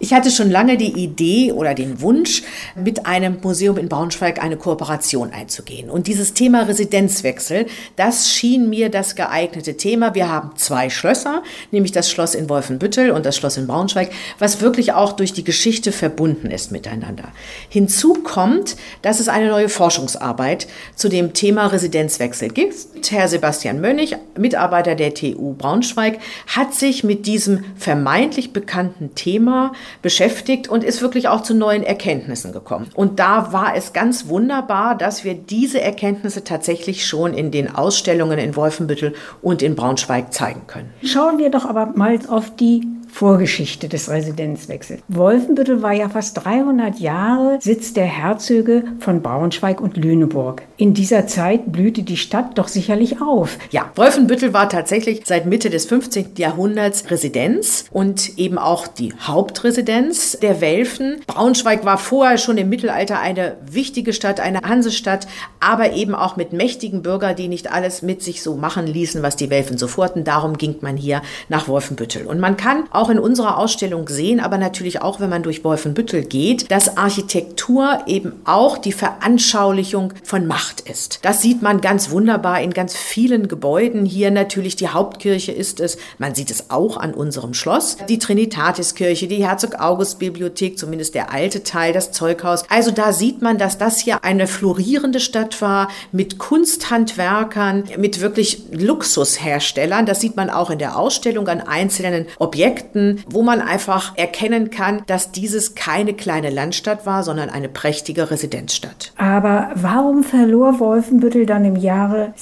Ich hatte schon lange die Idee oder den Wunsch, mit einem Museum in Braunschweig eine Kooperation einzugehen. Und dieses Thema Residenzwechsel, das schien mir das geeignete Thema. Wir haben 2 Schlösser, nämlich das Schloss in Wolfenbüttel und das Schloss in Braunschweig, was wirklich auch durch die Geschichte verbunden ist miteinander. Hinzu kommt, dass es eine neue Forschungsarbeit zu dem Thema Residenzwechsel gibt. Herr Sebastian Mönnich, Mitarbeiter der TU Braunschweig, hat sich mit diesem vermeintlich bekannten Thema beschäftigt und ist wirklich auch zu neuen Erkenntnissen gekommen. Und da war es ganz wunderbar, dass wir diese Erkenntnisse tatsächlich schon in den Ausstellungen in Wolfenbüttel und in Braunschweig zeigen können. Schauen wir doch aber mal auf die Vorgeschichte des Residenzwechsels. Wolfenbüttel war ja fast 300 Jahre Sitz der Herzöge von Braunschweig und Lüneburg. In dieser Zeit blühte die Stadt doch sicherlich auf. Ja, Wolfenbüttel war tatsächlich seit Mitte des 15. Jahrhunderts Residenz und eben auch die Hauptresidenz der Welfen. Braunschweig war vorher schon im Mittelalter eine wichtige Stadt, eine Hansestadt, aber eben auch mit mächtigen Bürgern, die nicht alles mit sich so machen ließen, was die Welfen so fordern. Darum ging man hier nach Wolfenbüttel. Und man kann auch in unserer Ausstellung sehen, aber natürlich auch, wenn man durch Wolfenbüttel geht, dass Architektur eben auch die Veranschaulichung von Macht ist. Das sieht man ganz wunderbar in ganz vielen Gebäuden. Hier natürlich die Hauptkirche ist es. Man sieht es auch an unserem Schloss. Die Trinitatiskirche, die Herzog-August-Bibliothek, zumindest der alte Teil, das Zeughaus. Also da sieht man, dass das hier eine florierende Stadt war mit Kunsthandwerkern, mit wirklich Luxusherstellern. Das sieht man auch in der Ausstellung an einzelnen Objekten, wo man einfach erkennen kann, dass dieses keine kleine Landstadt war, sondern eine prächtige Residenzstadt. Aber warum verlor Wolfenbüttel dann im Jahre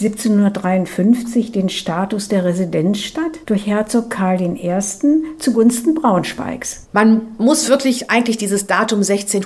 1753 den Status der Residenzstadt durch Herzog Karl I. zugunsten Braunschweigs? Man muss wirklich eigentlich dieses Datum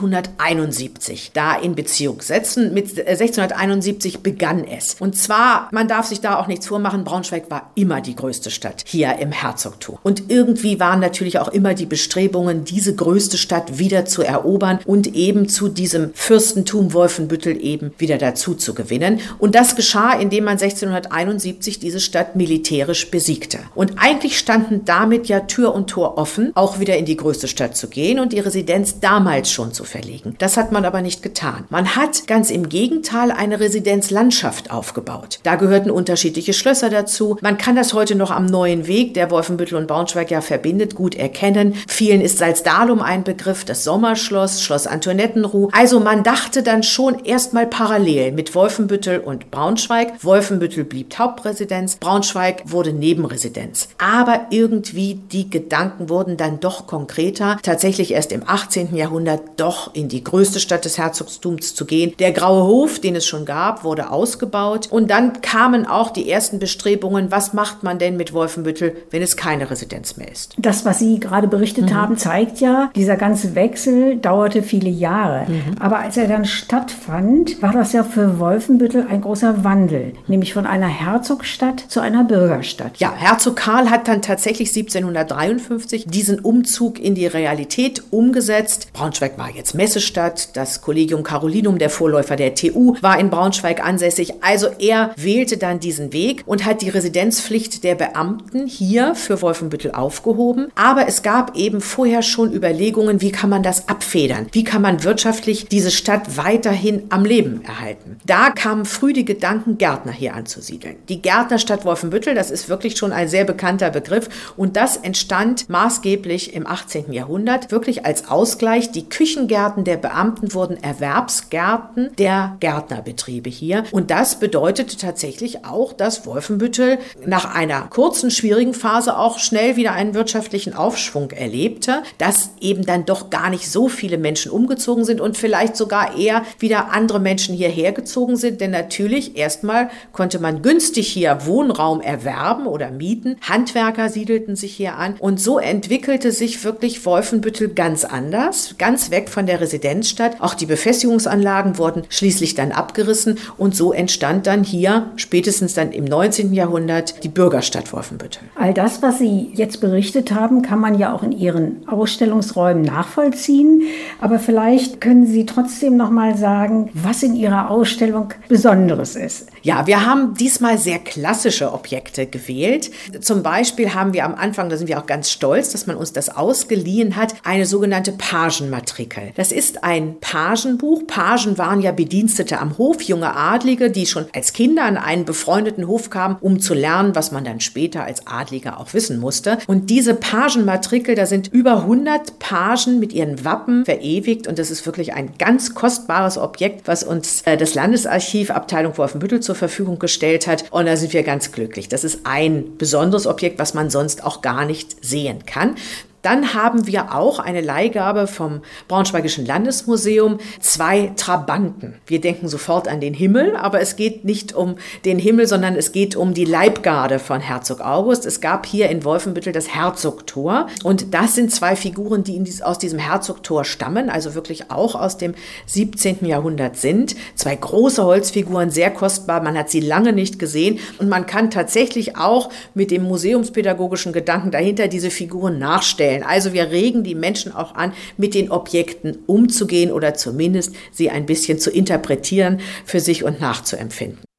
1671 da in Beziehung setzen. Mit 1671 begann es. Und zwar, man darf sich da auch nichts vormachen, Braunschweig war immer die größte Stadt hier im Herzogtum. Und irgendwie waren natürlich auch immer die Bestrebungen, diese größte Stadt wieder zu erobern und eben zu diesem Fürstentum Wolfenbüttel eben wieder dazu zu gewinnen. Und das geschah, indem man 1671 diese Stadt militärisch besiegte. Und eigentlich standen damit ja Tür und Tor offen, auch wieder in die größte Stadt zu gehen und die Residenz damals schon zu verlegen. Das hat man aber nicht getan. Man hat ganz im Gegenteil eine Residenzlandschaft aufgebaut. Da gehörten unterschiedliche Schlösser dazu. Man kann das heute noch am neuen Weg, der Wolfenbüttel und Braunschweig ja verbindet, gut erkennen. Vielen ist Salzdahlum ein Begriff, das Sommerschloss, Schloss Antoinettenruh. Also man dachte dann schon erstmal parallel mit Wolfenbüttel und Braunschweig. Wolfenbüttel blieb Hauptresidenz, Braunschweig wurde Nebenresidenz. Aber irgendwie die Gedanken wurden dann doch konkreter, tatsächlich erst im 18. Jahrhundert doch in die größte Stadt des Herzogtums zu gehen. Der Graue Hof, den es schon gab, wurde ausgebaut und dann kamen auch die ersten Bestrebungen, was macht man denn mit Wolfenbüttel, wenn es keine Residenz mehr ist. Das, was Sie gerade berichtet haben, zeigt ja, dieser ganze Wechsel dauerte viele Jahre. Aber als er dann stattfand, war das ja für Wolfenbüttel ein großer Wandel, nämlich von einer Herzogsstadt zu einer Bürgerstadt. Ja, Herzog Karl hat dann tatsächlich 1753 diesen Umzug in die Realität umgesetzt. Braunschweig war jetzt Messestadt, das Collegium Carolinum, der Vorläufer der TU, war in Braunschweig ansässig. Also er wählte dann diesen Weg und hat die Residenzpflicht der Beamten hier für Wolfenbüttel aufgehoben. Aber es gab eben vorher schon Überlegungen, wie kann man das abfedern? Wie kann man wirtschaftlich diese Stadt weiterhin am Leben erhalten? Da kamen früh die Gedanken, Gärtner hier anzusiedeln. Die Gärtnerstadt Wolfenbüttel, das ist wirklich schon ein sehr bekannter Begriff und das entstand maßgeblich im 18. Jahrhundert, wirklich als Ausgleich. Die Küchengärten der Beamten wurden Erwerbsgärten der Gärtnerbetriebe hier und das bedeutete tatsächlich auch, dass Wolfenbüttel nach einer kurzen, schwierigen Phase auch schnell wieder einen wirtschaftlichen Aufschwung erlebte, dass eben dann doch gar nicht so viele Menschen umgezogen sind und vielleicht sogar eher wieder andere Menschen hierher gezogen sind, denn natürlich erstmal konnte man günstig hier Wohnraum erwerben oder mieten. Handwerker siedelten sich hier an und so entwickelte sich wirklich Wolfenbüttel ganz anders, ganz weg von der Residenzstadt. Auch die Befestigungsanlagen wurden schließlich dann abgerissen und so entstand dann hier spätestens dann im 19. Jahrhundert die Bürgerstadt Wolfenbüttel. All das, was Sie jetzt berichtet haben, haben, kann man ja auch in Ihren Ausstellungsräumen nachvollziehen. Aber vielleicht können Sie trotzdem noch mal sagen, was in Ihrer Ausstellung Besonderes ist. Ja, wir haben diesmal sehr klassische Objekte gewählt. Zum Beispiel haben wir am Anfang, da sind wir auch ganz stolz, dass man uns das ausgeliehen hat, eine sogenannte Pagenmatrikel. Das ist ein Pagenbuch. Pagen waren ja Bedienstete am Hof, junge Adlige, die schon als Kinder an einen befreundeten Hof kamen, um zu lernen, was man dann später als Adliger auch wissen musste. Und diese Pagenmatrikel, da sind über 100 Pagen mit ihren Wappen verewigt und das ist wirklich ein ganz kostbares Objekt, was uns das Landesarchiv Abteilung Wolfenbüttel zur Verfügung gestellt hat und da sind wir ganz glücklich. Das ist ein besonderes Objekt, was man sonst auch gar nicht sehen kann. Dann haben wir auch eine Leihgabe vom Braunschweigischen Landesmuseum, 2 Trabanten. Wir denken sofort an den Himmel, aber es geht nicht um den Himmel, sondern es geht um die Leibgarde von Herzog August. Es gab hier in Wolfenbüttel das Herzogtor und das sind 2 Figuren, die aus diesem Herzogtor stammen, also wirklich auch aus dem 17. Jahrhundert sind. 2 große Holzfiguren, sehr kostbar, man hat sie lange nicht gesehen und man kann tatsächlich auch mit dem museumspädagogischen Gedanken dahinter diese Figuren nachstellen. Also wir regen die Menschen auch an, mit den Objekten umzugehen oder zumindest sie ein bisschen zu interpretieren für sich und nachzuempfinden.